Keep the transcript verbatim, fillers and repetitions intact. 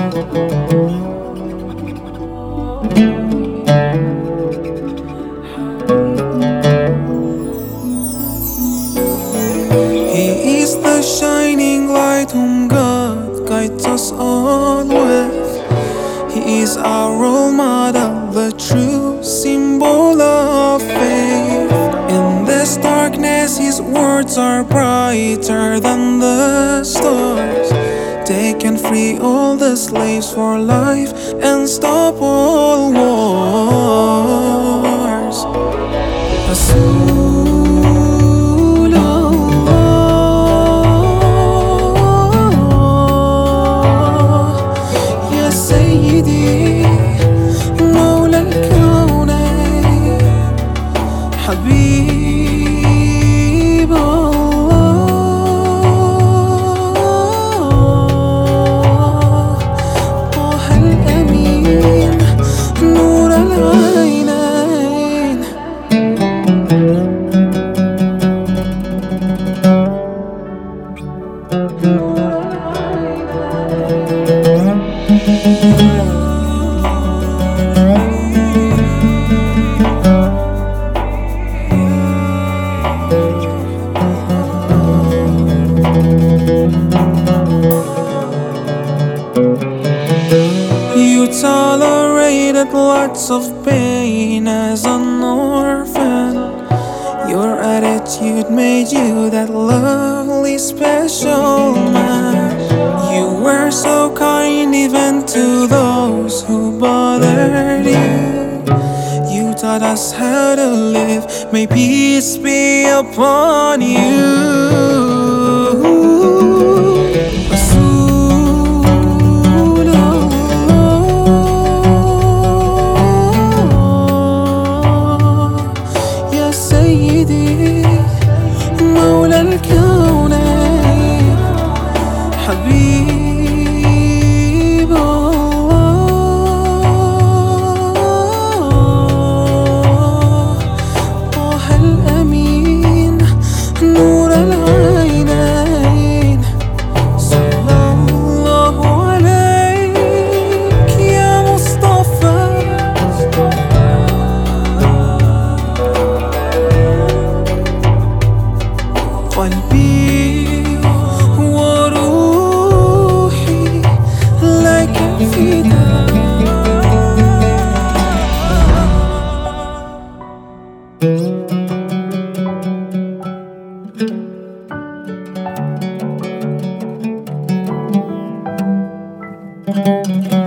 He is the shining light whom God guides us all with. He is our role model, the true symbol of faith. In this darkness, His words are brighter than the stars. They can free all the slaves for life and stop all wars. رسول الله يا سيدي مولى الكونين حبيب الله طه الأمين نور العينين. You tolerated lots of pain as an orphan. Your attitude made you that lovely special man. You were so kind even to those who bothered you. You taught us how to live. May peace be upon you. سيدي مولى الكونين حبيب الله طه الأمين نور العينين. صلى الله عليك يا مصطفى قلبي وروحي لك فداء.